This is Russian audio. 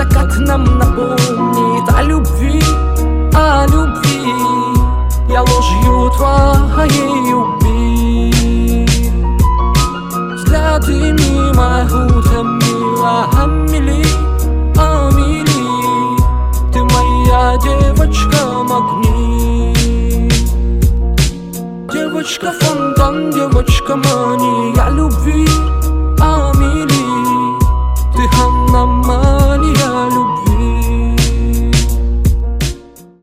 закат нам напомнит о любви, о любви. Я ложью твоей убит. Взгляды мимолет Амели, Амели, ты моя девочка-магнит. Девочка-фонтан, девочка-мания любви.